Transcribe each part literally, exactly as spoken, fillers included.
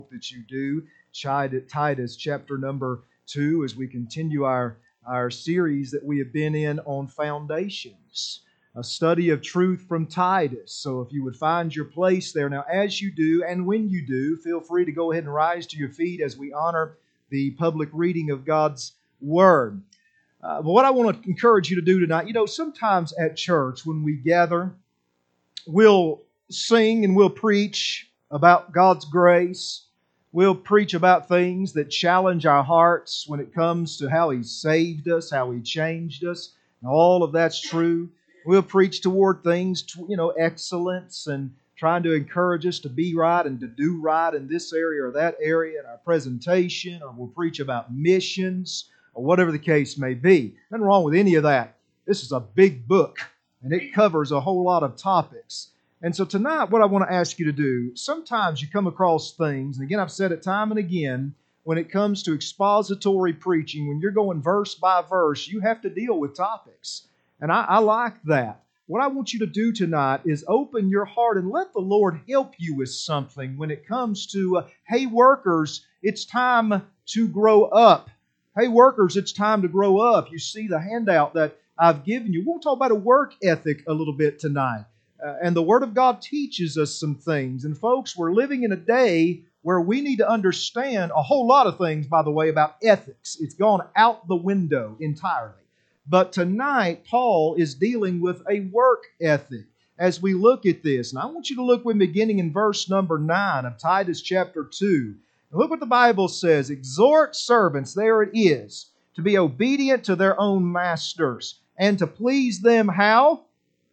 that you do. Titus chapter number two, as we continue our, our series that we have been in on foundations, a study of truth from Titus. So if you would find your place there. Now, as you do, and when you do, feel free to go ahead and rise to your feet as we honor the public reading of God's Word. Uh, but what I want to encourage you to do tonight, you know, sometimes at church when we gather, we'll sing and we'll preach about God's grace. We'll preach about things that challenge our hearts when it comes to how He saved us, how He changed us. And all of that's true. We'll preach toward things, you know, excellence and trying to encourage us to be right and to do right in this area or that area in our presentation, or we'll preach about missions or whatever the case may be. Nothing wrong with any of that. This is a big book and it covers a whole lot of topics. And so tonight, what I want to ask you to do, sometimes you come across things, and again, I've said it time and again, when it comes to expository preaching, when you're going verse by verse, you have to deal with topics. And I, I like that. What I want you to do tonight is open your heart and let the Lord help you with something when it comes to, uh, hey, workers, it's time to grow up. Hey, workers, it's time to grow up. You see the handout that I've given you. We'll talk about a work ethic a little bit tonight. Uh, and the Word of God teaches us some things. And folks, we're living in a day where we need to understand a whole lot of things, by the way, about ethics. It's gone out the window entirely. But tonight, Paul is dealing with a work ethic as we look at this. And I want you to look with me beginning in verse number nine of Titus chapter two. And look what the Bible says. Exhort servants, there it is, to be obedient to their own masters and to please them how?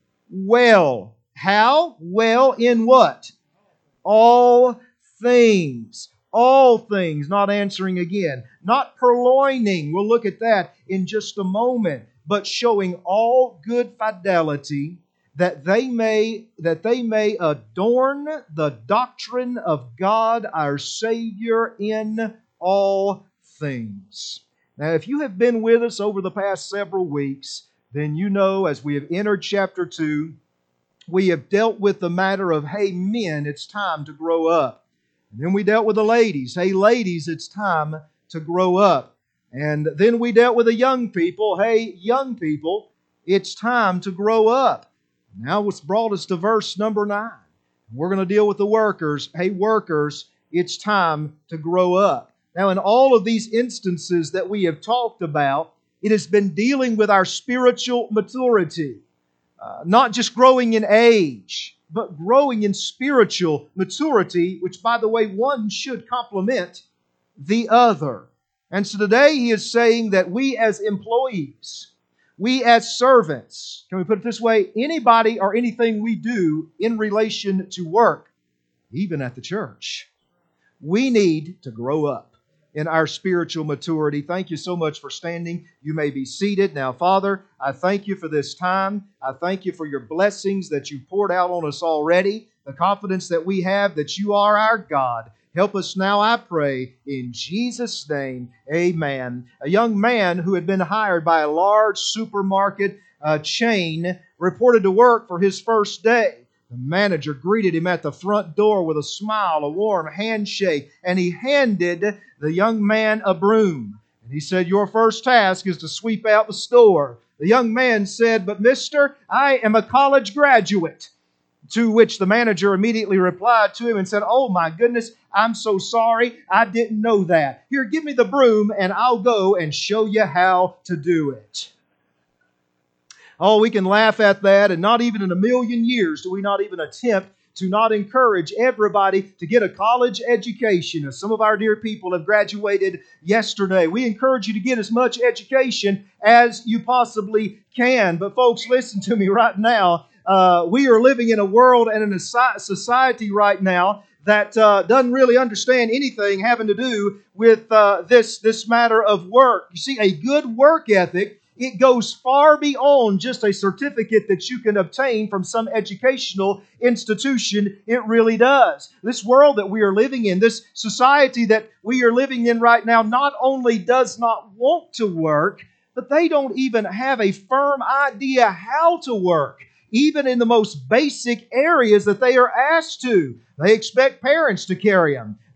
Well. How? Well, in what? All things. All things. Not answering again. Not purloining. We'll look at that in just a moment. But showing all good fidelity, that they may that they may adorn the doctrine of God our Savior in all things. Now, if you have been with us over the past several weeks, then you know as we have entered chapter two, we have dealt with the matter of, hey, men, it's time to grow up. And then we dealt with the ladies. Hey, ladies, it's time to grow up. And then we dealt with the young people. Hey, young people, it's time to grow up. Now it's brought us to verse number nine. We're going to deal with the workers. Hey, workers, it's time to grow up. Now, in all of these instances that we have talked about, it has been dealing with our spiritual maturity. Uh, not just growing in age, but growing in spiritual maturity, which, by the way, one should complement the other. And so today he is saying that we as employees, we as servants, can we put it this way, anybody or anything we do in relation to work, even at the church, we need to grow up in our spiritual maturity. Thank you so much for standing. You may be seated. Now, Father, I thank you for this time. I thank you for your blessings that you've poured out on us already, the confidence that we have that you are our God. Help us now, I pray, in Jesus' name, amen. A young man who had been hired by a large supermarket uh, chain reported to work for his first day. The manager greeted him at the front door with a smile, a warm handshake, and he handed the young man a broom. And he said, "Your first task is to sweep out the store." The young man said, "But mister, I am a college graduate." To which the manager immediately replied to him and said, "Oh my goodness, I'm so sorry. I didn't know that. Here, give me the broom and I'll go and show you how to do it." Oh, we can laugh at that, and not even in a million years do we not even attempt to not encourage everybody to get a college education. As some of our dear people have graduated yesterday, we encourage you to get as much education as you possibly can. But folks, listen to me right now. Uh, we are living in a world and in a society right now that uh, doesn't really understand anything having to do with uh, this, this matter of work. You see, a good work ethic, it goes far beyond just a certificate that you can obtain from some educational institution. It really does. This world that we are living in, this society that we are living in right now, not only does not want to work, but they don't even have a firm idea how to work, even in the most basic areas that they are asked to. They expect parents to carry them.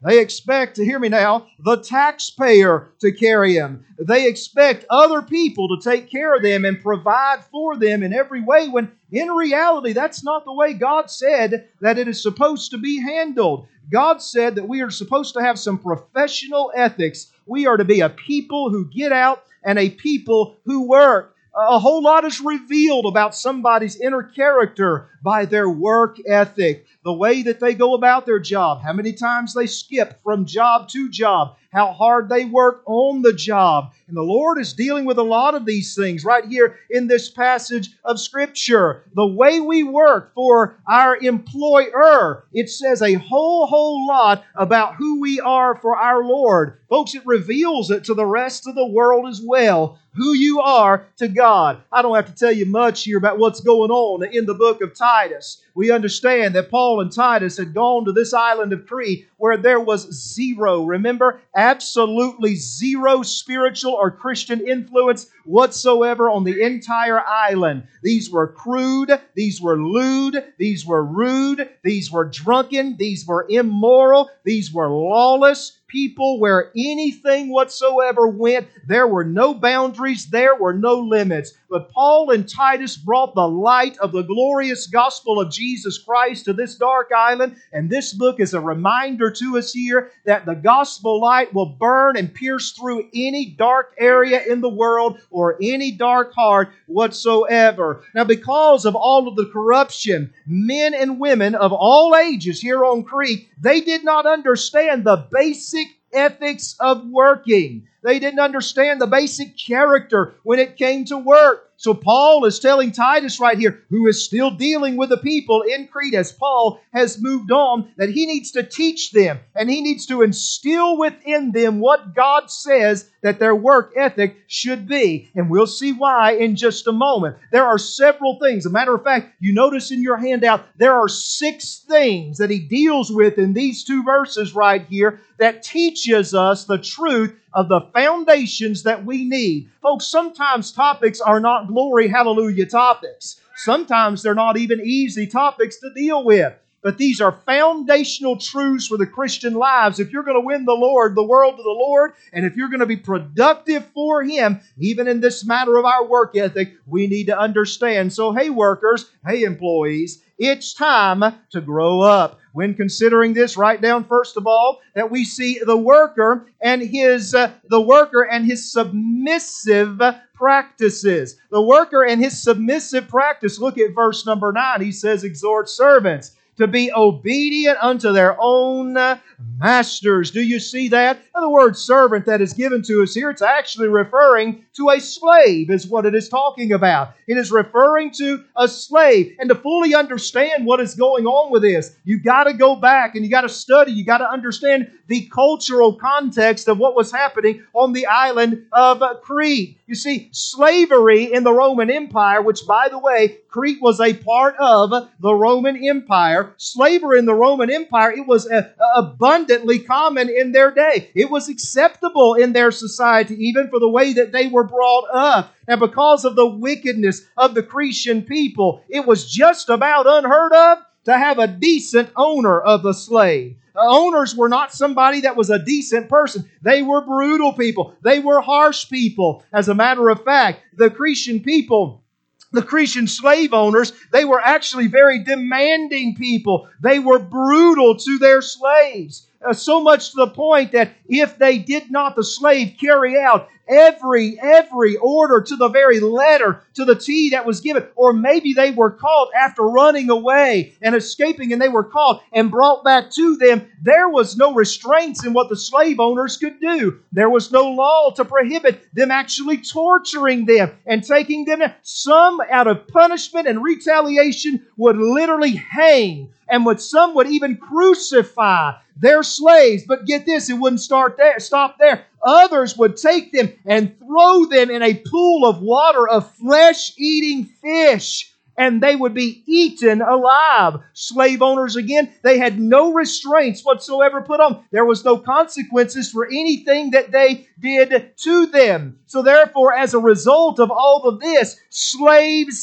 They expect, to hear me now, the taxpayer to carry them. They expect other people to take care of them and provide for them in every way, when in reality, that's not the way God said that it is supposed to be handled. God said that we are supposed to have some professional ethics. We are to be a people who get out and a people who work. A whole lot is revealed about somebody's inner character by their work ethic, the way that they go about their job, how many times they skip from job to job, how hard they work on the job. And the Lord is dealing with a lot of these things right here in this passage of Scripture. The way we work for our employer, it says a whole, whole lot about who we are for our Lord. Folks, it reveals it to the rest of the world as well, who you are to God. I don't have to tell you much here about what's going on in the book of Titus. We understand that Paul and Titus had gone to this island of Crete where there was zero, remember, absolutely zero spiritual or Christian influence whatsoever on the entire island. These were crude, these were lewd, these were rude, these were drunken, these were immoral, these were lawless people where anything whatsoever went. There were no boundaries, there were no limits. But Paul and Titus brought the light of the glorious gospel of Jesus Christ to this dark island, and this book is a reminder to us here that the gospel light will burn and pierce through any dark area in the world or any dark heart whatsoever. Now, because of all of the corruption, men and women of all ages here on Crete, they did not understand the basic ethics of working. They didn't understand the basic character when it came to work. So Paul is telling Titus right here, who is still dealing with the people in Crete as Paul has moved on, that he needs to teach them and he needs to instill within them what God says that their work ethic should be. And we'll see why in just a moment. There are several things. As a matter of fact, you notice in your handout, there are six things that he deals with in these two verses right here that teaches us the truth of the foundations that we need. Folks, sometimes topics are not glory, hallelujah topics. Sometimes they're not even easy topics to deal with. But these are foundational truths for the Christian lives. If you're going to win the Lord, the world to the Lord, and if you're going to be productive for Him, even in this matter of our work ethic, we need to understand. So, hey workers, hey employees, it's time to grow up. When considering this, write down first of all that we see the worker and his uh, the worker and his submissive practices. The worker and his submissive practice. Look at verse number nine. He says, "Exhort servants to be obedient unto their own masters." Do you see that? Now, the word servant that is given to us here, it's actually referring to a slave, is what it is talking about. It is referring to a slave. And to fully understand what is going on with this, you've got to go back and you got to study, you got to understand the cultural context of what was happening on the island of Crete. You see, slavery in the Roman Empire, which, by the way, Crete was a part of the Roman Empire. Slavery in the Roman Empire, it was uh, abundantly common in their day. It was acceptable in their society, even for the way that they were brought up. And because of the wickedness of the Cretan people, it was just about unheard of to have a decent owner of a slave. The owners were not somebody that was a decent person. They were brutal people. They were harsh people. As a matter of fact, the Cretan people, the Cretan slave owners, they were actually very demanding people. They were brutal to their slaves. Uh, so much to the point that if they did not, the slave, carry out every, every order to the very letter, to the T that was given, or maybe they were caught after running away and escaping and they were caught and brought back to them, there was no restraints in what the slave owners could do. There was no law to prohibit them actually torturing them and taking them down. Some, out of punishment and retaliation, would literally hang, and would, some would even crucify their slaves. But get this, it wouldn't start there, stop there. Others would take them and throw them in a pool of water of flesh-eating fish, and they would be eaten alive. Slave owners, again, they had no restraints whatsoever put on. There was no consequences for anything that they did to them. So therefore, as a result of all of this, slaves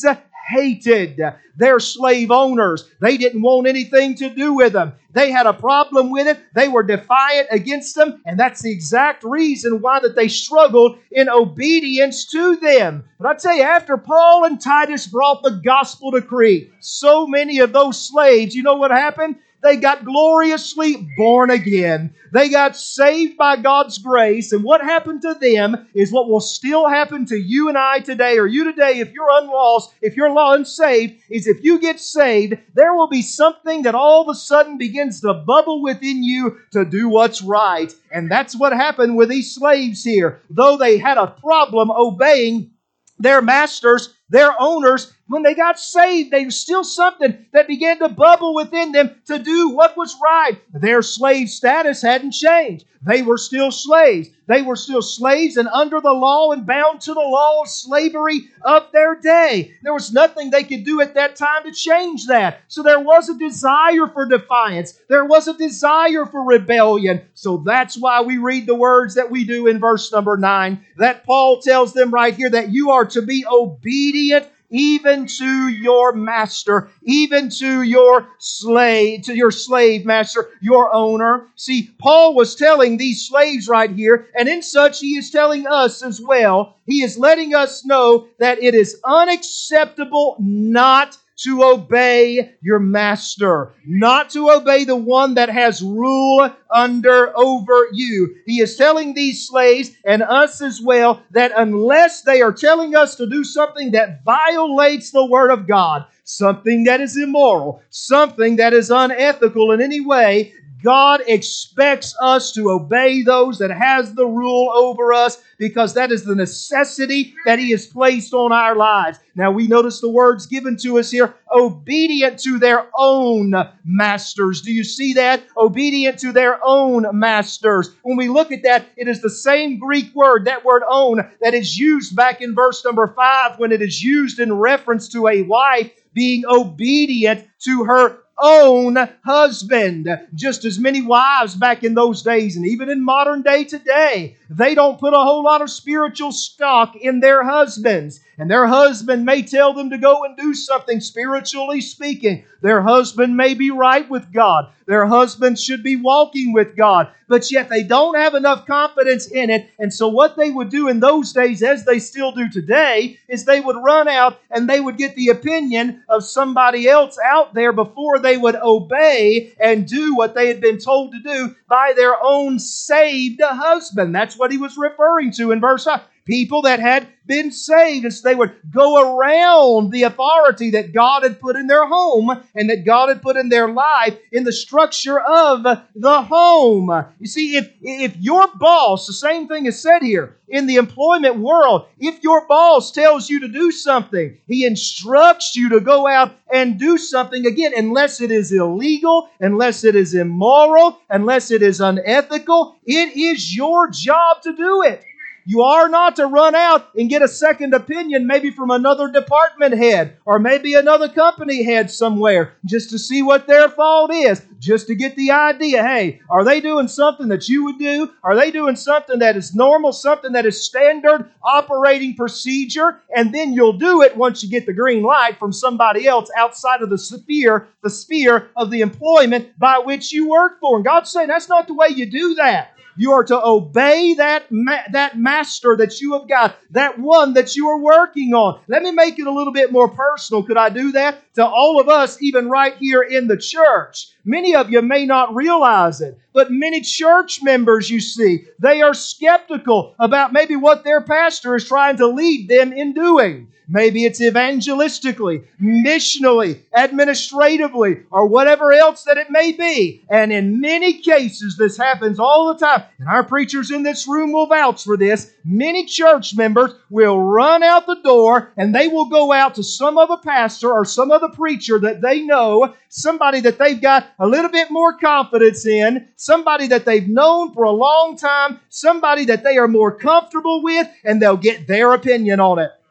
hated their slave owners. They didn't want anything to do with them. They had a problem with it. They were defiant against them, and that's the exact reason why that they struggled in obedience to them. But I tell you, after Paul and Titus brought the gospel to Crete, so many of those slaves, you know what happened? They got gloriously born again. They got saved by God's grace. And what happened to them is what will still happen to you and I today, or you today if you're unlost, if you're unsaved, is if you get saved, there will be something that all of a sudden begins to bubble within you to do what's right. And that's what happened with these slaves here. Though they had a problem obeying their masters, their owners, when they got saved, there was still something that began to bubble within them to do what was right. Their slave status hadn't changed. They were still slaves. They were still slaves and under the law and bound to the law of slavery of their day. There was nothing they could do at that time to change that. So there was a desire for defiance. There was a desire for rebellion. So that's why we read the words that we do in verse number nine, that Paul tells them right here that you are to be obedient even to your master, even to your slave, to your slave master, your owner. See, Paul was telling these slaves right here, and in such he is telling us as well. He is letting us know that it is unacceptable not to obey your master, not to obey the one that has rule under over you. He is telling these slaves and us as well that unless they are telling us to do something that violates the Word of God, something that is immoral, something that is unethical in any way, God expects us to obey those that has the rule over us, because that is the necessity that He has placed on our lives. Now we notice the words given to us here, obedient to their own masters. Do you see that? Obedient to their own masters. When we look at that, it is the same Greek word, that word own, that is used back in verse number five when it is used in reference to a wife being obedient to her own husband. Just as many wives back in those days, and even in modern day today, they don't put a whole lot of spiritual stock in their husbands. And their husband may tell them to go and do something spiritually speaking. Their husband may be right with God. Their husband should be walking with God. But yet they don't have enough confidence in it. And so what they would do in those days, as they still do today, is they would run out and they would get the opinion of somebody else out there before they would obey and do what they had been told to do by their own saved husband. That's what he was referring to in verse five. People that had been saved, and so they would go around the authority that God had put in their home and that God had put in their life in the structure of the home. You see, if, if your boss, the same thing is said here, in the employment world, if your boss tells you to do something, he instructs you to go out and do something, again, unless it is illegal, unless it is immoral, unless it is unethical, it is your job to do it. You are not to run out and get a second opinion, maybe from another department head or maybe another company head somewhere, just to see what their fault is, just to get the idea, hey, are they doing something that you would do? Are they doing something that is normal, something that is standard operating procedure? And then you'll do it once you get the green light from somebody else outside of the sphere, the sphere of the employment by which you work for. And God's saying that's not the way you do that. You are to obey that, ma- that master that you have got, that one that you are working on. Let me make it a little bit more personal. Could I do that? To all of us, even right here in the church. Many of you may not realize it, but many church members, you see, they are skeptical about maybe what their pastor is trying to lead them in doing. Maybe it's evangelistically, missionally, administratively, or whatever else that it may be. And in many cases, this happens all the time. And our preachers in this room will vouch for this. Many church members will run out the door and they will go out to some other pastor or some other preacher that they know, somebody that they've got a little bit more confidence in, somebody that they've known for a long time, somebody that they are more comfortable with, and they'll get their opinion on it.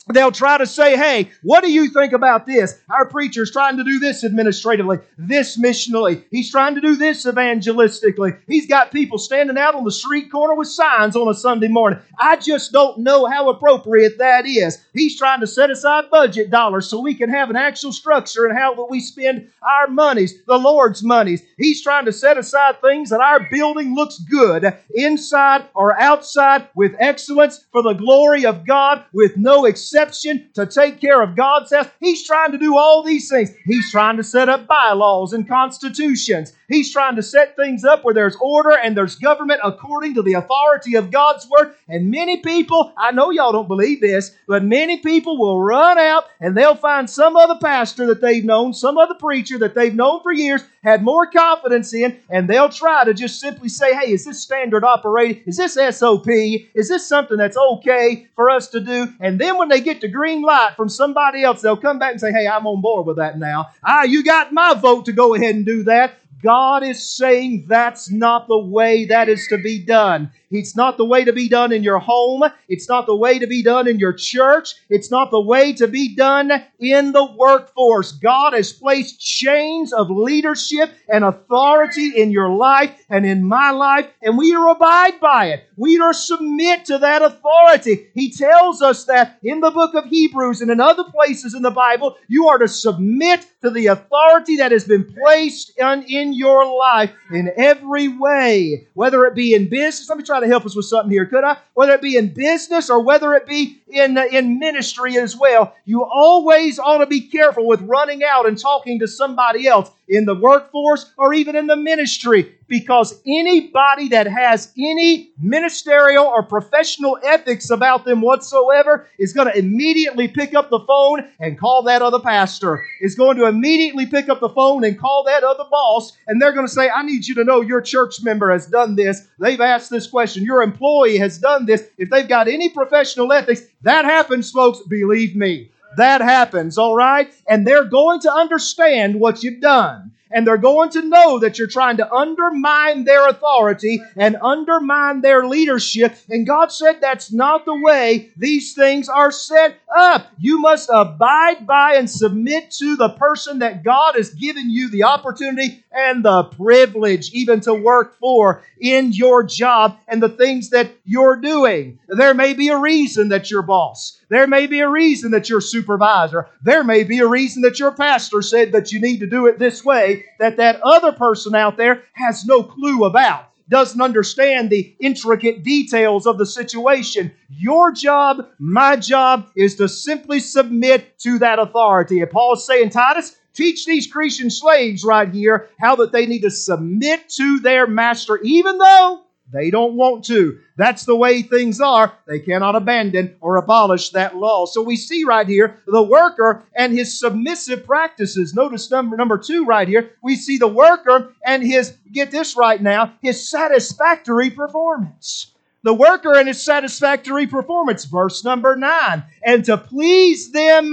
They'll try to say, hey, what do you think about this? Our preacher's trying to do this administratively, this missionally. He's trying to do this evangelistically. He's got people standing out on the street corner with signs on a Sunday morning. I just don't know how appropriate that is. He's trying to set aside budget dollars so we can have an actual structure in how we spend our monies, the Lord's monies. He's trying to set aside things that our building looks good inside or outside with excellence for the glory of God with no exception. To take care of God's house. He's trying to do all these things. He's trying to set up bylaws and constitutions. He's trying to set things up where there's order and there's government according to the authority of God's Word. And many people, I know y'all don't believe this, but many people will run out and they'll find some other pastor that they've known, some other preacher that they've known for years, had more confidence in, and they'll try to just simply say, hey, is this standard operating? Is this S O P? Is this something that's okay for us to do? And then when they get the green light from somebody else, they'll come back and say, hey, I'm on board with that now. Ah, you got my vote to go ahead and do that. God is saying that's not the way that is to be done. It's not the way to be done in your home. It's not the way to be done in your church. It's not the way to be done in the workforce. God has placed chains of leadership and authority in your life and in my life, and we are abide by it. We are submit to that authority. He tells us that in the book of Hebrews and in other places in the Bible, you are to submit to the authority that has been placed in, in your life in every way, whether it be in business. Let me try to help us with something here, could I? Whether it be in business or whether it be in, uh, in ministry as well, you always ought to be careful with running out and talking to somebody else in the workforce or even in the ministry, because anybody that has any ministerial or professional ethics about them whatsoever is going to immediately pick up the phone and call that other pastor, is going to immediately pick up the phone and call that other boss, and they're going to say, I need you to know your church member has done this. They've asked this question. Your employee has done this. If they've got any professional ethics, that happens, folks. Believe me. That happens, all right? And they're going to understand what you've done. And they're going to know that you're trying to undermine their authority and undermine their leadership. And God said that's not the way these things are set up. You must abide by and submit to the person that God has given you the opportunity and the privilege even to work for in your job and the things that you're doing. There may be a reason that you're boss. There may be a reason that you're supervisor. There may be a reason that your pastor said that you need to do it this way that that other person out there has no clue about, doesn't understand the intricate details of the situation. Your job, my job, is to simply submit to that authority. And Paul is saying, Titus, teach these Cretan slaves right here how that they need to submit to their master, even though they don't want to. That's the way things are. They cannot abandon or abolish that law. So we see right here the worker and his submissive practices. Notice number, number two right here. We see the worker and his, get this right now, his satisfactory performance. The worker and his satisfactory performance. Verse number nine. And to please them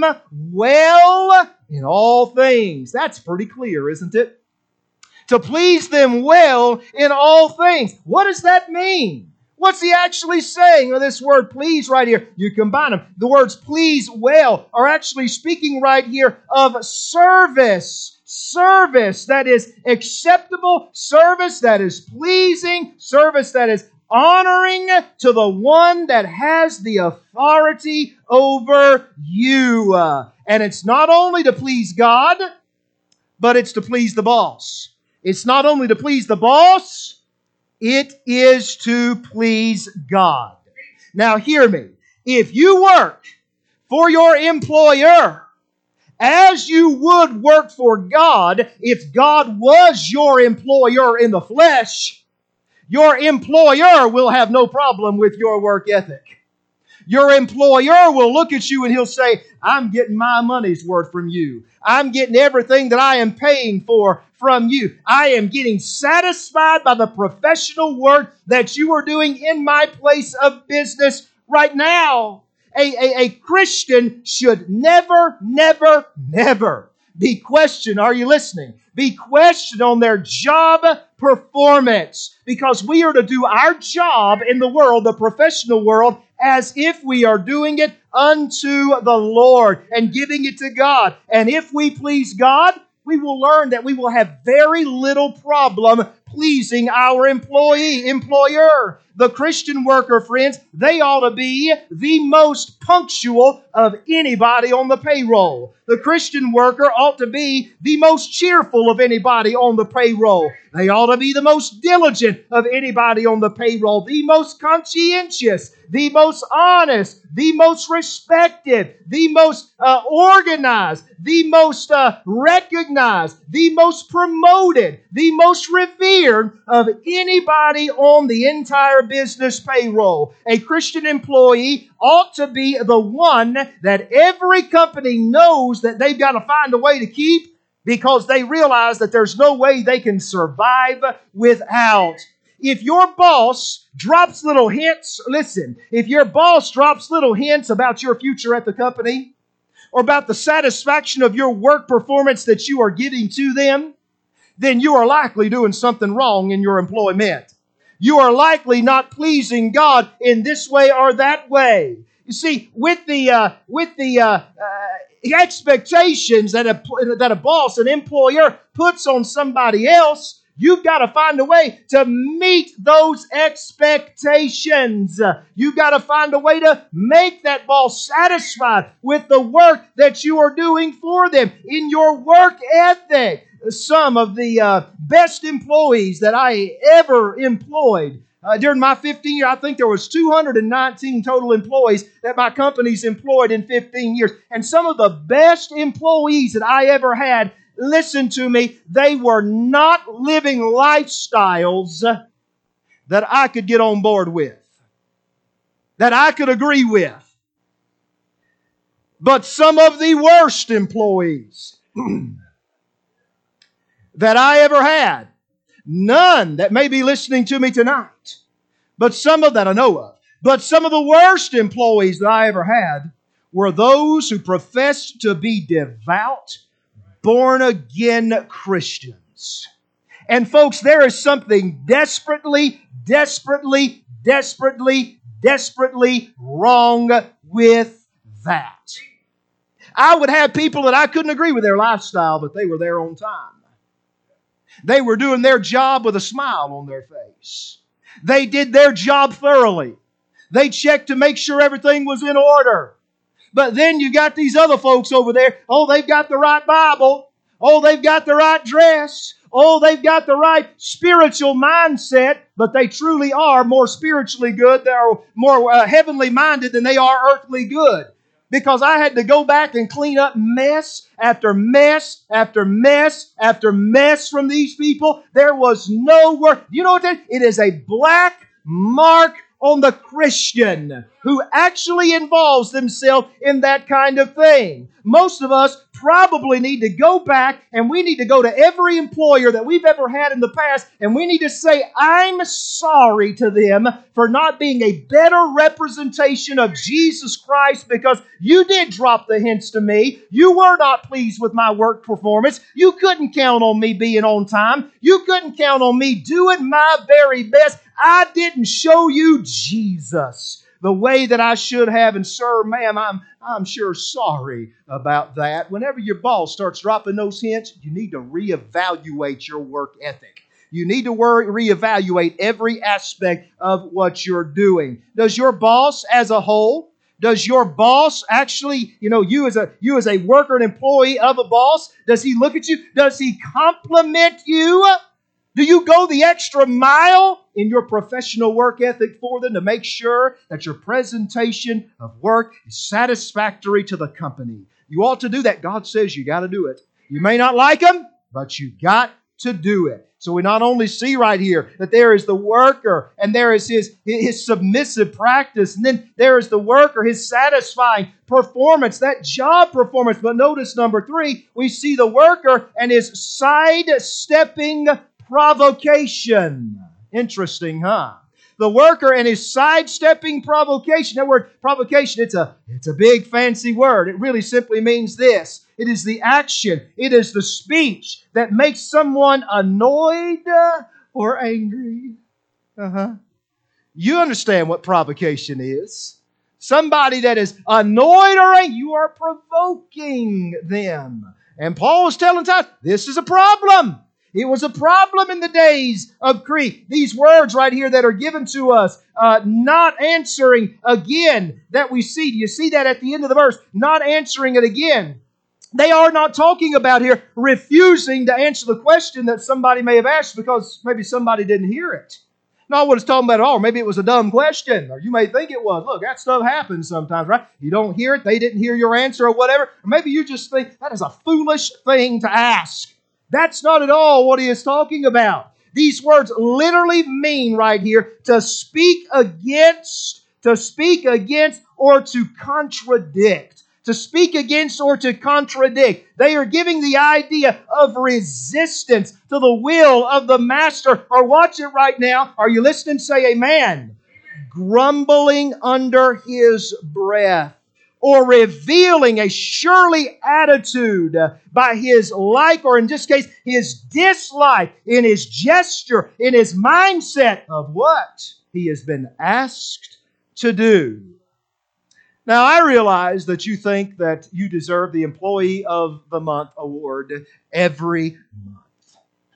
well in all things. That's pretty clear, isn't it? To please them well in all things. What does that mean? What's he actually saying with this word please right here? You combine them. The words please well are actually speaking right here of service. Service that is acceptable, service that is pleasing, service that is honoring to the one that has the authority over you. Uh, and it's not only to please God, but it's to please the boss. It's not only to please the boss, it is to please God. Now hear me. If you work for your employer as you would work for God, if God was your employer in the flesh, your employer will have no problem with your work ethic. Your employer will look at you and he'll say, I'm getting my money's worth from you. I'm getting everything that I am paying for from you. I am getting satisfied by the professional work that you are doing in my place of business right now. A, a, a Christian should never, never, never be questioned. Are you listening? Be questioned on their job performance, because we are to do our job in the world, the professional world, as if we are doing it unto the Lord and giving it to God. And if we please God, we will learn that we will have very little problem pleasing our employee, employer. The Christian worker, friends, they ought to be the most punctual of anybody on the payroll. The Christian worker ought to be the most cheerful of anybody on the payroll. They ought to be the most diligent of anybody on the payroll, the most conscientious, the most honest, the most respected, the most uh, organized, the most uh, recognized, the most promoted, the most revered of anybody on the entire business payroll. A Christian employee ought to be the one that every company knows that they've got to find a way to keep, because they realize that there's no way they can survive without. If your boss drops little hints, listen, if your boss drops little hints about your future at the company, or about the satisfaction of your work performance that you are giving to them, then you are likely doing something wrong in your employment. You are likely not pleasing God in this way or that way. You see, with the uh, with the uh, uh, expectations that a that a boss, an employer puts on somebody else, you've got to find a way to meet those expectations. You've got to find a way to make that boss satisfied with the work that you are doing for them in your work ethic. Some of the uh, best employees that I ever employed uh, during my fifteen years, I think there was two hundred nineteen total employees that my company's employed in fifteen years. And some of the best employees that I ever had, listen to me, they were not living lifestyles that I could get on board with, that I could agree with. But some of the worst employees that I ever had, none that may be listening to me tonight, but some of that I know of, but some of the worst employees that I ever had were those who professed to be devout, born-again Christians. And folks, there is something desperately, desperately, desperately, desperately wrong with that. I would have people that I couldn't agree with their lifestyle, but they were there on time. They were doing their job with a smile on their face. They did their job thoroughly. They checked to make sure everything was in order. But then you got these other folks over there. Oh, they've got the right Bible. Oh, they've got the right dress. Oh, they've got the right spiritual mindset. But they truly are more spiritually good. They're more uh, heavenly minded than they are earthly good. Because I had to go back and clean up mess after mess after mess after mess from these people. There was no work. You know what that is? It is a black mark on the Christian who actually involves themselves in that kind of thing. Most of us probably need to go back and we need to go to every employer that we've ever had in the past and we need to say, I'm sorry to them for not being a better representation of Jesus Christ, because you did drop the hints to me. You were not pleased with my work performance. You couldn't count on me being on time. You couldn't count on me doing my very best. I didn't show you Jesus the way that I should have. And sir, ma'am, I'm, I'm sure sorry about that. Whenever your boss starts dropping those hints, you need to reevaluate your work ethic. You need to reevaluate every aspect of what you're doing. Does your boss as a whole, does your boss actually, you know, you as a you as a worker and employee of a boss, does he look at you? Does he compliment you? Do you go the extra mile in your professional work ethic for them to make sure that your presentation of work is satisfactory to the company? You ought to do that. God says you got to do it. You may not like them, but you got to do it. So we not only see right here that there is the worker and there is his, his submissive practice, and then there is the worker, his satisfying performance, that job performance. But notice number three, we see the worker and his sidestepping provocation. Interesting, huh? The worker and his sidestepping provocation. That word provocation, it's a, it's a big fancy word. It really simply means this. It is the action, it is the speech that makes someone annoyed or angry. Uh-huh. You understand what provocation is. somebody that is annoyed or angry, you are provoking them. And Paul is telling Titus, this is a problem. It was a problem in the days of Crete. These words right here that are given to us, uh, not answering again, that we see. Do you see that at the end of the verse? Not answering it again. They are not talking about here refusing to answer the question that somebody may have asked because maybe somebody didn't hear it. Not what it's talking about at all. Maybe it was a dumb question, or you may think it was. Look, that stuff happens sometimes, right? You don't hear it, they didn't hear your answer or whatever. Or maybe you just think that is a foolish thing to ask. That's not at all what he is talking about. These words literally mean right here to speak against, to speak against or to contradict. To speak against or to contradict. They are giving the idea of resistance to the will of the master. Or watch it right now. Are you listening? Say amen. Grumbling under his breath. Or revealing a surely attitude by his like, or in this case, his dislike, in his gesture, in his mindset of what he has been asked to do. Now, I realize that you think that you deserve the Employee of the Month award every month.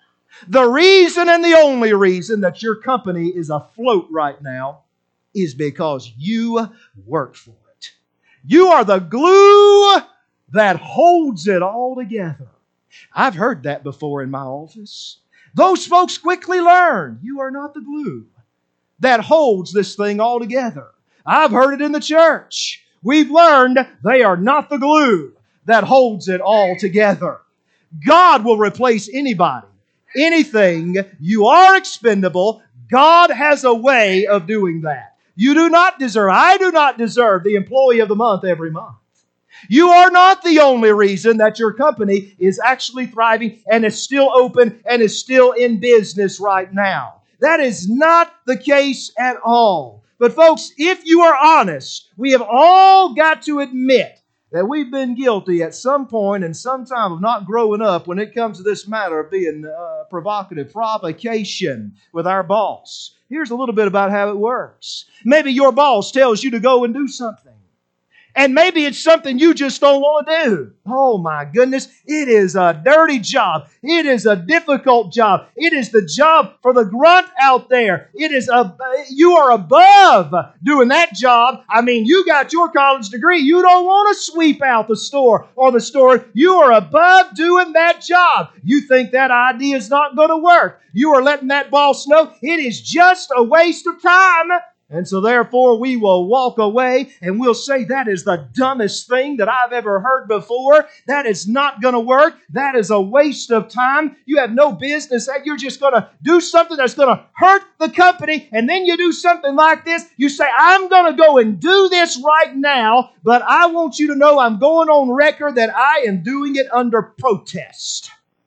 The reason and the only reason that your company is afloat right now is because you work for it. You are the glue that holds it all together. I've heard that before in my office. Those folks quickly learn you are not the glue that holds this thing all together. I've heard it in the church. We've learned they are not the glue that holds it all together. God will replace anybody, anything. You are expendable. God has a way of doing that. You do not deserve, I do not deserve the Employee of the Month every month. You are not the only reason that your company is actually thriving and is still open and is still in business right now. That is not the case at all. But folks, if you are honest, we have all got to admit that we've been guilty at some point and some time of not growing up when it comes to this matter of being uh, provocative, provocation with our boss. Here's a little bit about how it works. Maybe your boss tells you to go and do something. And maybe it's something you just don't want to do. Oh my goodness, it is a dirty job. It is a difficult job. It is the job for the grunt out there. It is a, you are above doing that job. I mean, you got your college degree. You don't want to sweep out the store or the store. You are above doing that job. You think that idea is not going to work. You are letting that boss know it is just a waste of time. And so therefore we will walk away and we'll say that is the dumbest thing that I've ever heard before. That is not going to work. That is a waste of time. You have no business. You're just going to do something that's going to hurt the company. And then you do something like this. You say, I'm going to go and do this right now, but I want you to know I'm going on record that I am doing it under protest.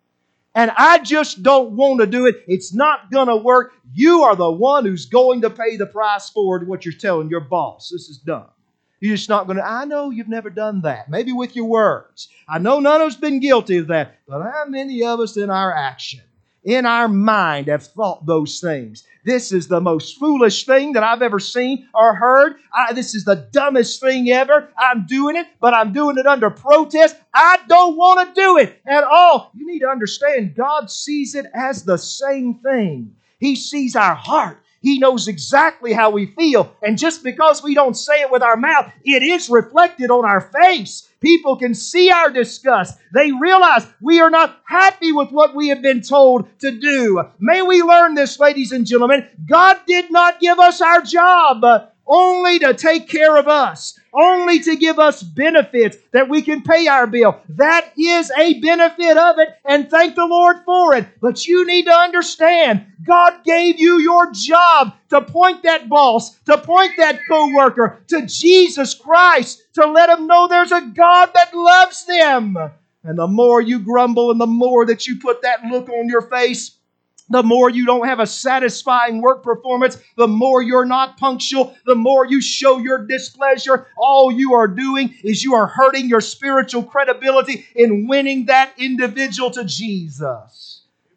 And I just don't want to do it. It's not going to work. You are the one who's going to pay the price for what you're telling your boss. This is dumb. You're just not going to, I know you've never done that. Maybe with your words. I know none of us have been guilty of that. But how many of us in our action, in our mind, have thought those things? This is the most foolish thing that I've ever seen or heard. I, this is the dumbest thing ever. I'm doing it, but I'm doing it under protest. I don't want to do it at all. You need to understand, God sees it as the same thing. He sees our heart. He knows exactly how we feel. And just because we don't say it with our mouth, it is reflected on our face. People can see our disgust. They realize we are not happy with what we have been told to do. May we learn this, ladies and gentlemen. God did not give us our job uh, only to take care of us, only to give us benefits that we can pay our bill. That is a benefit of it, and thank the Lord for it. But you need to understand, God gave you your job to point that boss, to point that coworker to Jesus Christ, to let them know there's a God that loves them. And the more you grumble and the more that you put that look on your face, the more you don't have a satisfying work performance, the more you're not punctual, the more you show your displeasure. All you are doing is you are hurting your spiritual credibility in winning that individual to Jesus.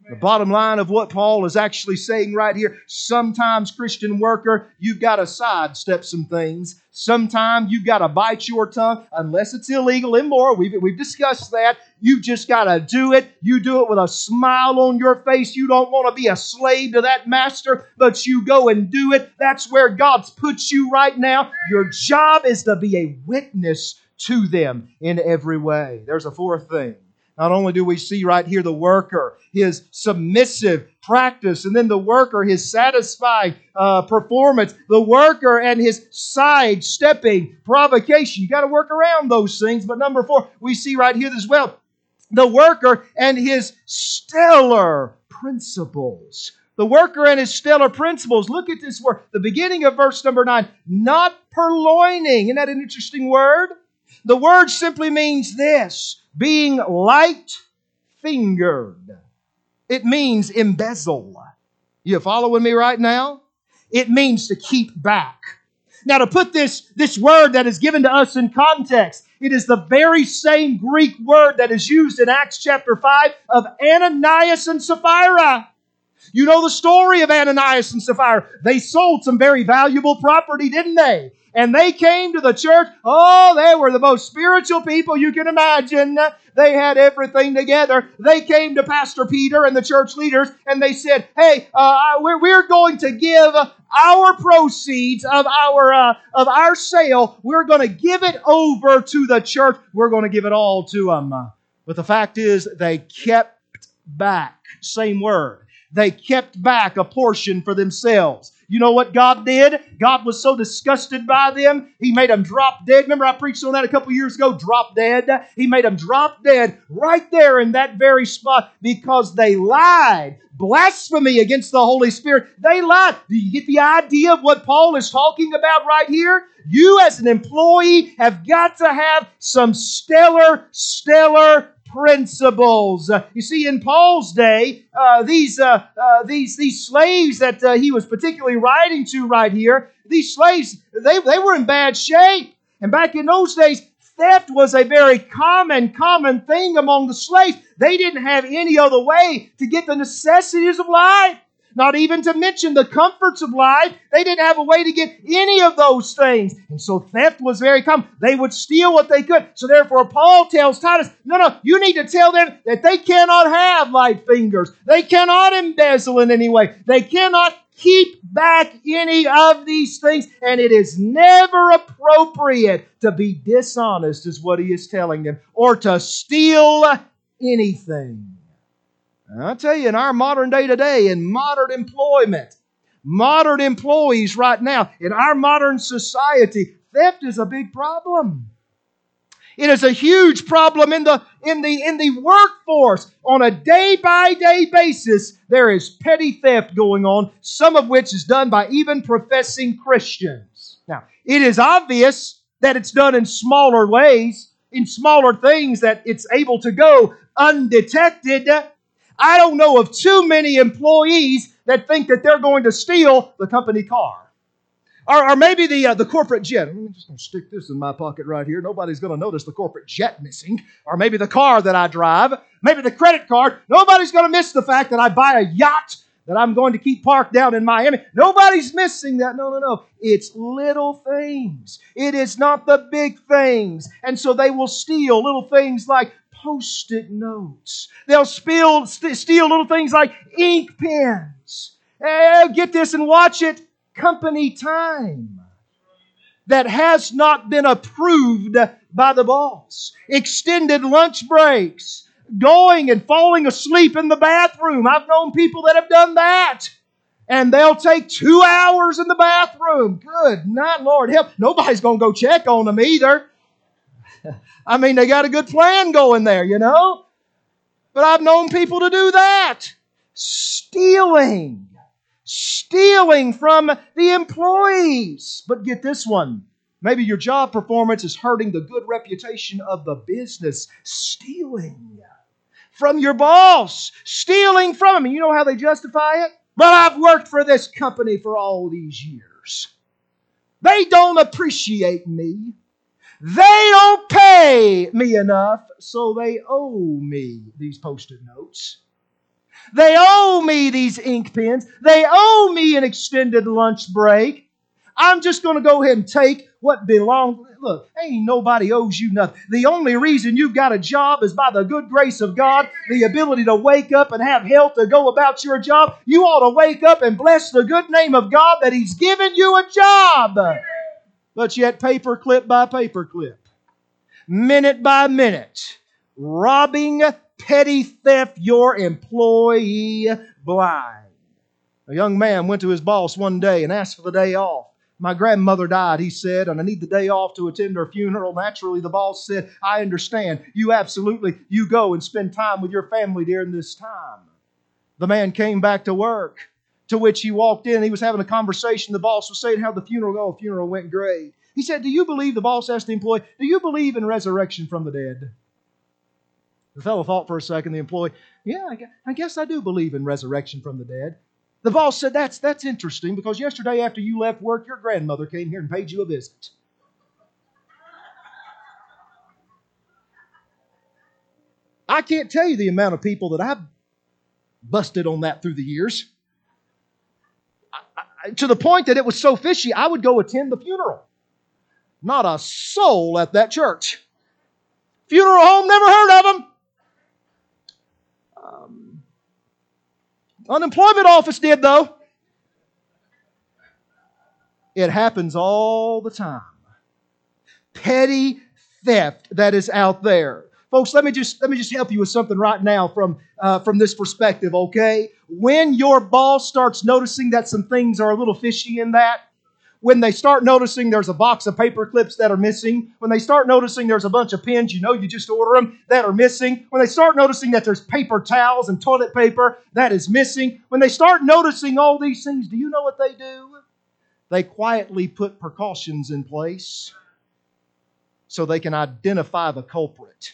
The bottom line of what Paul is actually saying right here, sometimes, Christian worker, you've got to sidestep some things. Sometimes you've got to bite your tongue, unless it's illegal, immoral. We've, we've discussed that. You've just got to do it. You do it with a smile on your face. You don't want to be a slave to that master, but you go and do it. That's where God's put you right now. Your job is to be a witness to them in every way. There's a fourth thing. Not only do we see right here the worker, his submissive practice, and then the worker, his satisfying uh, performance, the worker and his sidestepping provocation. You got to work around those things. But number four, we see right here as well, the worker and his stellar principles. The worker and his stellar principles. Look at this word. The beginning of verse number nine, not purloining. Isn't that an interesting word? The word simply means this, being light-fingered. It means embezzle. You following me right now? It means to keep back. Now, to put this, this word that is given to us in context, it is the very same Greek word that is used in Acts chapter five of Ananias and Sapphira. You know the story of Ananias and Sapphira. They sold some very valuable property, didn't they? And they came to the church. Oh, they were the most spiritual people you can imagine. They had everything together. They came to Pastor Peter and the church leaders and they said, hey, uh, we're, we're going to give our proceeds of our, uh, of our sale. We're going to give it over to the church. We're going to give it all to them. But the fact is, they kept back. Same word. They kept back a portion for themselves. You know what God did? God was so disgusted by them, He made them drop dead. Remember I preached on that a couple years ago, drop dead? He made them drop dead right there in that very spot because they lied. Blasphemy against the Holy Spirit. They lied. Do you get the idea of what Paul is talking about right here? You as an employee have got to have some stellar, stellar principles. Uh, you see, in Paul's day, uh, these uh, uh, these these slaves that uh, he was particularly writing to right here, these slaves, they, they were in bad shape. And back in those days, theft was a very common, common thing among the slaves. They didn't have any other way to get the necessities of life. Not even to mention the comforts of life. They didn't have a way to get any of those things. And so theft was very common. They would steal what they could. So therefore Paul tells Titus, no, no, you need to tell them that they cannot have light fingers. They cannot embezzle in any way. They cannot keep back any of these things. And it is never appropriate to be dishonest, is what he is telling them, or to steal anything. I'll tell you, in our modern day today, in modern employment, modern employees right now, in our modern society, theft is a big problem. It is a huge problem in the, in the, in the workforce. On a day-by-day basis, there is petty theft going on, some of which is done by even professing Christians. Now, it is obvious that it's done in smaller ways, in smaller things, that it's able to go undetected. I don't know of too many employees that think that they're going to steal the company car. Or, or maybe the uh, the corporate jet. I'm just going to stick this in my pocket right here. Nobody's going to notice the corporate jet missing. Or maybe the car that I drive. Maybe the credit card. Nobody's going to miss the fact that I buy a yacht that I'm going to keep parked down in Miami. Nobody's missing that. No, no, no. It's little things. It is not the big things. And so they will steal little things like Post-it notes. They'll spill, st- steal little things like ink pens. Eh, get this and watch it. Company time that has not been approved by the boss. Extended lunch breaks. Going and falling asleep in the bathroom. I've known people that have done that. And they'll take two hours in the bathroom. Good night, Lord help. Nobody's going to go check on them either. I mean, they got a good plan going there, you know. But I've known people to do that. Stealing. Stealing from the employees. But get this one. Maybe your job performance is hurting the good reputation of the business. Stealing from your boss. Stealing from him. And you know how they justify it? But I've worked for this company for all these years. They don't appreciate me. They don't pay me enough, so they owe me these Post-it notes. They owe me these ink pens. They owe me an extended lunch break. I'm just going to go ahead and take what belongs. Look, ain't nobody owes you nothing. The only reason you've got a job is by the good grace of God, the ability to wake up and have health to go about your job. You ought to wake up and bless the good name of God that He's given you a job. But yet, paper clip by paper clip, minute by minute, robbing, petty theft your employee blind. A young man went to his boss one day and asked for the day off. My grandmother died, he said, and I need the day off to attend her funeral. Naturally, the boss said, I understand. You absolutely, you go and spend time with your family during this time. The man came back to work, to which he walked in. He was having a conversation. The boss was saying how the funeral go. The funeral went great. He said, do you believe, the boss asked the employee, do you believe in resurrection from the dead? The fellow thought for a second, the employee, yeah, I guess I do believe in resurrection from the dead. The boss said, that's, that's interesting, because yesterday after you left work, your grandmother came here and paid you a visit. I can't tell you the amount of people that I've busted on that through the years. I, I, to the point that it was so fishy, I would go attend the funeral. Not a soul at that church. Funeral home, never heard of them. Um, Unemployment office did, though. It happens all the time. Petty theft that is out there. Folks, let me just let me just help you with something right now from, uh, from this perspective, okay? When your boss starts noticing that some things are a little fishy in that, when they start noticing there's a box of paper clips that are missing, when they start noticing there's a bunch of pens, you know you just order them, that are missing, when they start noticing that there's paper towels and toilet paper that is missing, when they start noticing all these things, do you know what they do? They quietly put precautions in place so they can identify the culprit.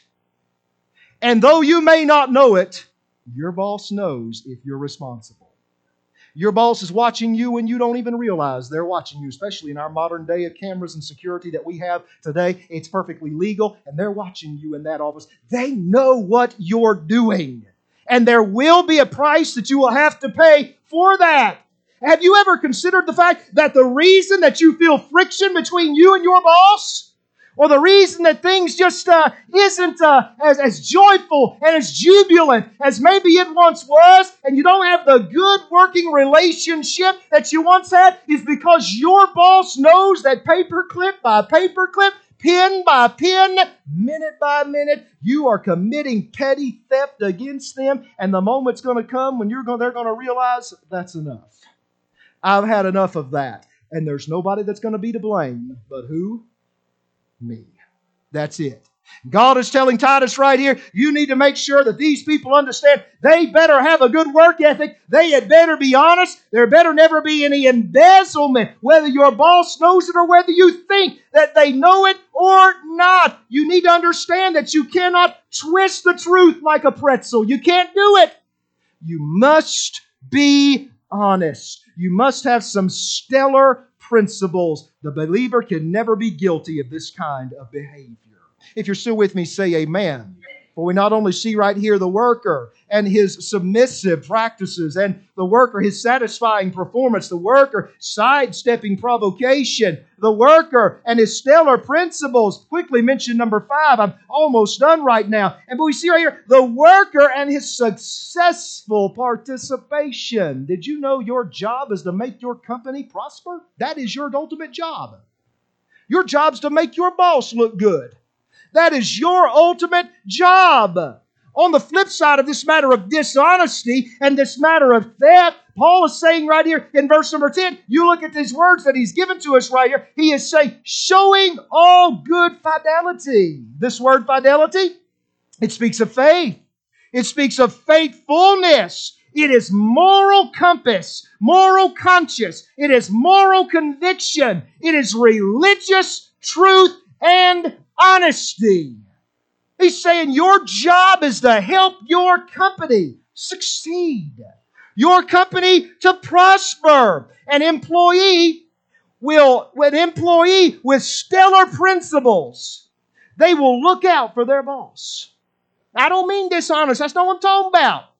And though you may not know it, your boss knows if you're responsible. Your boss is watching you and you don't even realize they're watching you, especially in our modern day of cameras and security that we have today. It's perfectly legal, and they're watching you in that office. They know what you're doing. And there will be a price that you will have to pay for that. Have you ever considered the fact that the reason that you feel friction between you and your boss, or the reason that things just uh, isn't uh, as, as joyful and as jubilant as maybe it once was, and you don't have the good working relationship that you once had, is because your boss knows that paperclip by paperclip, pen by pen, minute by minute, you are committing petty theft against them, and the moment's going to come when you're going, they're going to realize that's enough. I've had enough of that, and there's nobody that's going to be to blame, but who? Me. That's it. God is telling Titus right here, you need to make sure that these people understand they better have a good work ethic. They had better be honest. There better never be any embezzlement, whether your boss knows it or whether you think that they know it or not. You need to understand that you cannot twist the truth like a pretzel. You can't do it. You must be honest. You must have some stellar principles. The believer can never be guilty of this kind of behavior. If you're still with me, say amen. For we not only see right here the worker and his submissive practices, and the worker, his satisfying performance, the worker sidestepping provocation, the worker and his stellar principles. Quickly mention number five. I'm almost done right now. And but we see right here the worker and his successful participation. Did you know your job is to make your company prosper? That is your ultimate job. Your job's to make your boss look good. That is your ultimate job. On the flip side of this matter of dishonesty and this matter of theft, Paul is saying right here in verse number ten, you look at these words that he's given to us right here. He is saying, showing all good fidelity. This word fidelity, it speaks of faith. It speaks of faithfulness. It is moral compass, moral conscience. It is moral conviction. It is religious truth and honesty. He's saying your job is to help your company succeed. Your company to prosper. An employee will, an employee with stellar principles, they will look out for their boss. I don't mean dishonest. That's not what I'm talking about.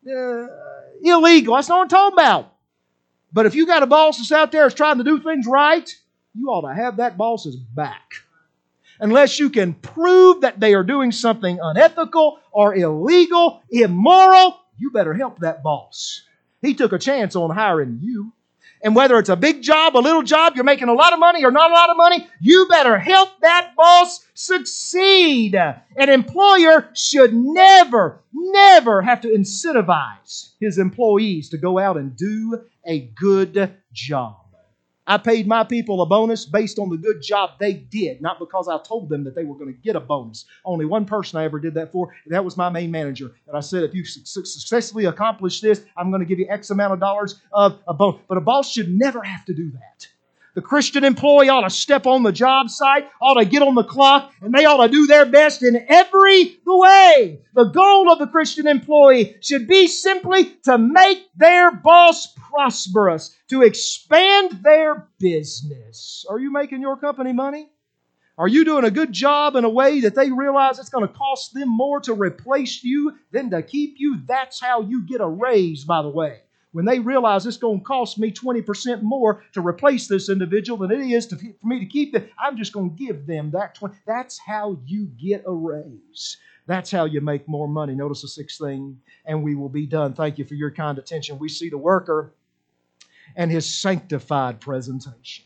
uh, illegal. That's not what I'm talking about. But if you got a boss that's out there that's trying to do things right, you ought to have that boss's back. Unless you can prove that they are doing something unethical or illegal, immoral, you better help that boss. He took a chance on hiring you. And whether it's a big job, a little job, you're making a lot of money or not a lot of money, you better help that boss succeed. An employer should never, never have to incentivize his employees to go out and do a good job. I paid my people a bonus based on the good job they did, not because I told them that they were going to get a bonus. Only one person I ever did that for, and that was my main manager. And I said, if you su- successfully accomplish this, I'm going to give you X amount of dollars of a bonus. But a boss should never have to do that. The Christian employee ought to step on the job site, ought to get on the clock, and they ought to do their best in every way. The goal of the Christian employee should be simply to make their boss prosperous, to expand their business. Are you making your company money? Are you doing a good job in a way that they realize it's going to cost them more to replace you than to keep you? That's how you get a raise, by the way. When they realize it's going to cost me twenty percent more to replace this individual than it is to, for me to keep it, I'm just going to give them that twenty. That's how you get a raise. That's how you make more money. Notice the sixth thing, and we will be done. Thank you for your kind attention. We see the worker and his sanctified presentation.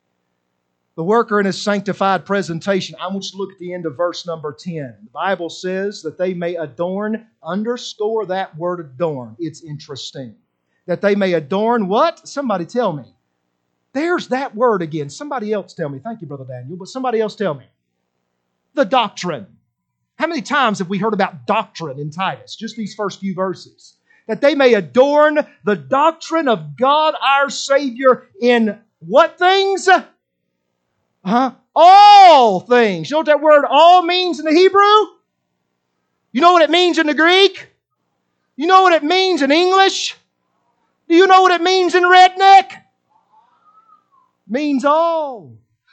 The worker and his sanctified presentation. I want you to look at the end of verse number ten. The Bible says that they may adorn, underscore that word adorn. It's interesting. That they may adorn what? Somebody tell me. There's that word again. Somebody else tell me. Thank you, Brother Daniel, but somebody else tell me. The doctrine. How many times have we heard about doctrine in Titus? Just these first few verses. That they may adorn the doctrine of God our Savior in what things? Huh? All things. You know what that word all means in the Hebrew? You know what it means in the Greek? You know what it means in English? Do you know what it means in redneck? It means all.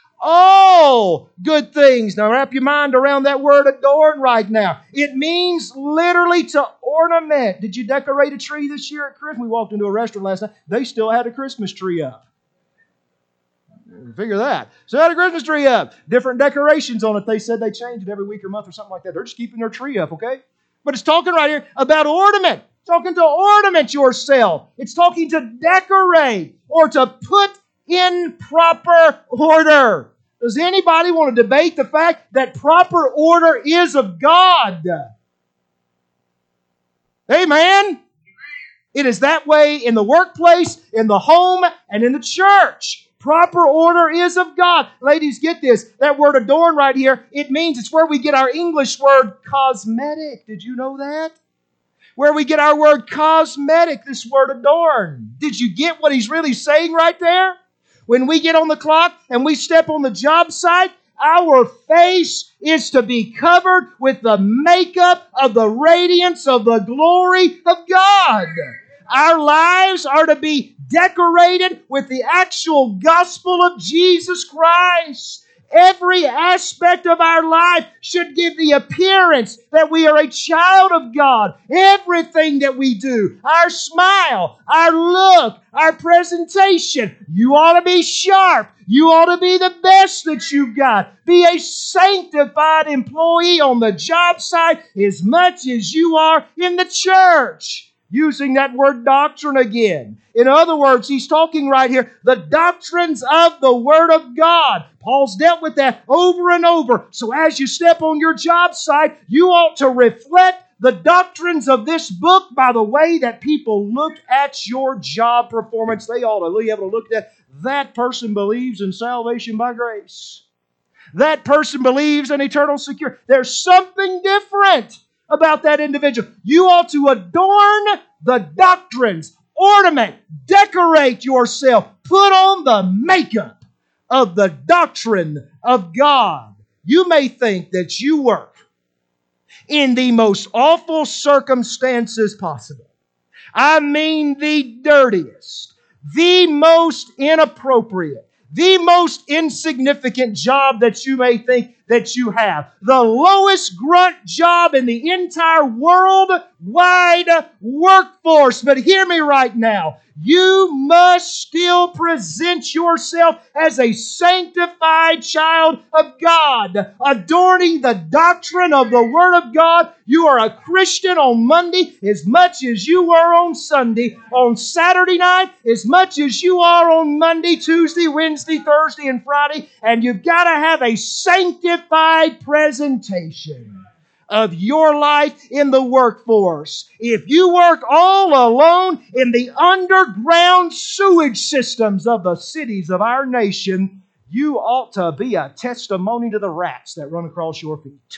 All good things. Now wrap your mind around that word adorn right now. It means literally to ornament. Did you decorate a tree this year at Christmas? We walked into a restaurant last night. They still had a Christmas tree up. Figure that. So they had a Christmas tree up. Different decorations on it. They said they change it every week or month or something like that. They're just keeping their tree up, okay? But it's talking right here about ornament. It's talking to ornament yourself. It's talking to decorate or to put in proper order. Does anybody want to debate the fact that proper order is of God? Amen? It is that way in the workplace, in the home, and in the church. Proper order is of God. Ladies, get this. That word adorn right here, it means it's where we get our English word cosmetic. Did you know that? Where we get our word cosmetic, this word adorn. Did you get what he's really saying right there? When we get on the clock and we step on the job site, our face is to be covered with the makeup of the radiance of the glory of God. Our lives are to be decorated with the actual gospel of Jesus Christ. Every aspect of our life should give the appearance that we are a child of God. Everything that we do, our smile, our look, our presentation, you ought to be sharp. You ought to be the best that you've got. Be a sanctified employee on the job site as much as you are in the church. Using that word doctrine again. In other words, he's talking right here, the doctrines of the Word of God. Paul's dealt with that over and over. So as you step on your job site, you ought to reflect the doctrines of this book by the way that people look at your job performance. They ought to be able to look at that person believes in salvation by grace. That person believes in eternal security. There's something different about that individual. You ought to adorn the doctrines, ornament, decorate yourself, put on the makeup of the doctrine of God. You may think that you work in the most awful circumstances possible. I mean the dirtiest, the most inappropriate, the most insignificant job that you may think that you have. The lowest grunt job in the entire worldwide workforce. But hear me right now. You must still present yourself as a sanctified child of God, adorning the doctrine of the Word of God. You are a Christian on Monday as much as you are on Sunday, on Saturday night as much as you are on Monday, Tuesday, Wednesday, Thursday, and Friday, and you've got to have a sanctified presentation of your life in the workforce. If you work all alone in the underground sewage systems of the cities of our nation, you ought to be a testimony to the rats that run across your feet.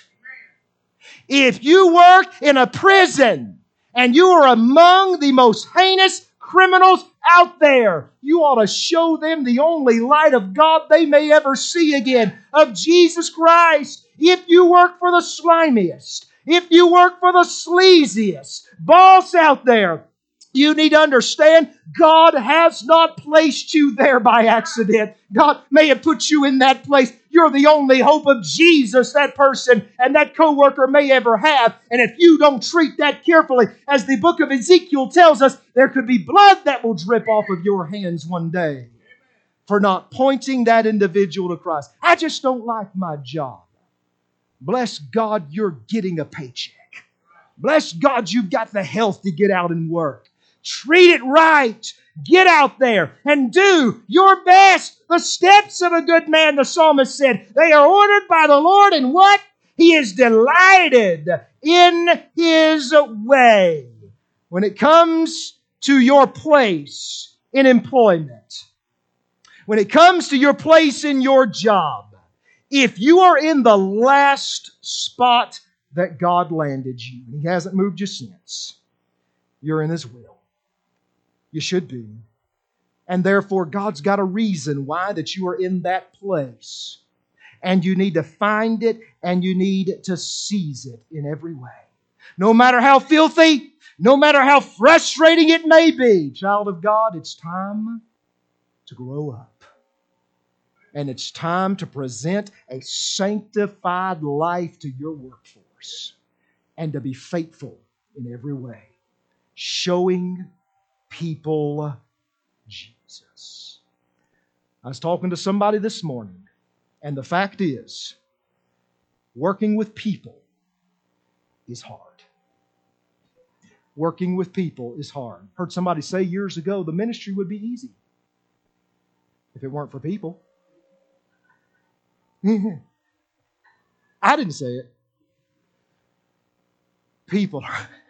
If you work in a prison and you are among the most heinous criminals out there, you ought to show them the only light of God they may ever see again, of Jesus Christ. If you work for the slimiest, if you work for the sleaziest boss out there, you need to understand God has not placed you there by accident. God may have put you in that place. You're the only hope of Jesus that person and that coworker may ever have. And if you don't treat that carefully, as the book of Ezekiel tells us, there could be blood that will drip off of your hands one day for not pointing that individual to Christ. I just don't like my job. Bless God, you're getting a paycheck. Bless God, you've got the health to get out and work. Treat it right. Get out there and do your best. The steps of a good man, the psalmist said, they are ordered by the Lord, and what? He is delighted in His way. When it comes to your place in employment, when it comes to your place in your job, if you are in the last spot that God landed you, and He hasn't moved you since, you're in His will. You should be. And therefore, God's got a reason why that you are in that place. And you need to find it and you need to seize it in every way. No matter how filthy, no matter how frustrating it may be, child of God, it's time to grow up. And it's time to present a sanctified life to your workforce and to be faithful in every way, showing people Jesus. I was talking to somebody this morning, and the fact is, working with people is hard. Working with people is hard. Heard somebody say years ago, the ministry would be easy if it weren't for people. I didn't say it. People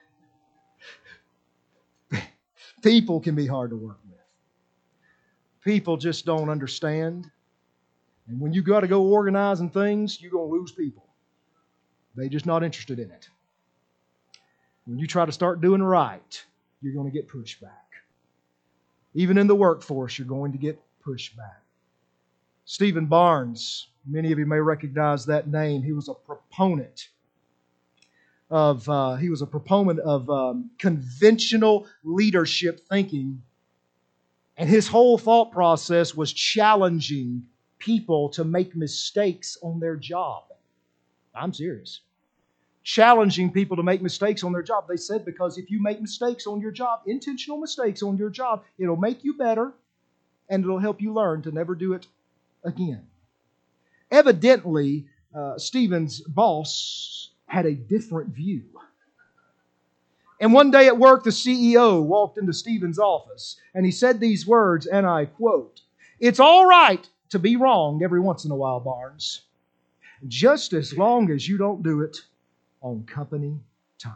People can be hard to work with. People just don't understand. And when you got to go organizing things, you're going to lose people. They're just not interested in it. When you try to start doing right, you're going to get pushback. Even in the workforce, you're going to get pushback. Stephen Barnes, many of you may recognize that name. He was a proponent of uh, he was a proponent of um, conventional leadership thinking, and his whole thought process was challenging people to make mistakes on their job. I'm serious. Challenging people to make mistakes on their job. They said because if you make mistakes on your job, intentional mistakes on your job, it'll make you better and it'll help you learn to never do it again. Evidently, uh, Stephen's boss had a different view. And one day at work, the C E O walked into Stephen's office and he said these words, and I quote, "It's all right to be wrong every once in a while, Barnes, just as long as you don't do it on company time."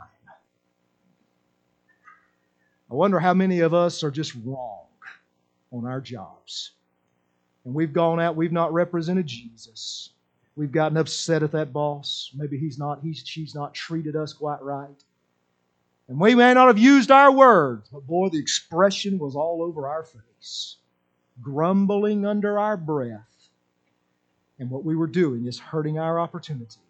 I wonder how many of us are just wrong on our jobs. And we've gone out, we've not represented Jesus. We've gotten upset at that boss. Maybe he's not, he's, she's not treated us quite right. And we may not have used our words, but boy, the expression was all over our face. Grumbling under our breath. And what we were doing is hurting our opportunity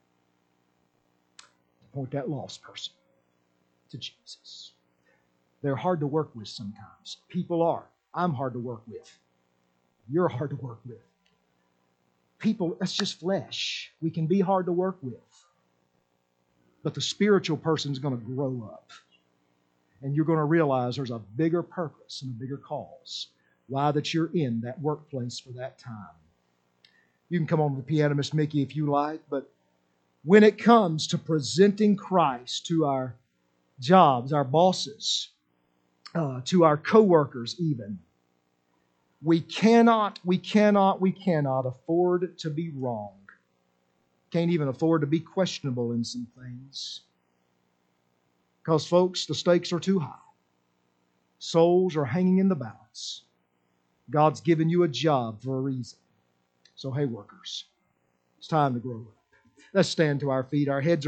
to point that lost person to Jesus. They're hard to work with sometimes. People are. I'm hard to work with. You're hard to work with. people, that's just flesh. We can be hard to work with. But the spiritual person's going to grow up. And you're going to realize there's a bigger purpose and a bigger cause why that you're in that workplace for that time. You can come on to the piano, Miss Mickey, if you like, but when it comes to presenting Christ to our jobs, our bosses, uh, to our co-workers even, we cannot, we cannot, we cannot afford to be wrong. Can't even afford to be questionable in some things. Because, folks, the stakes are too high. Souls are hanging in the balance. God's given you a job for a reason. So, hey, workers, it's time to grow up. Let's stand to our feet. Our heads are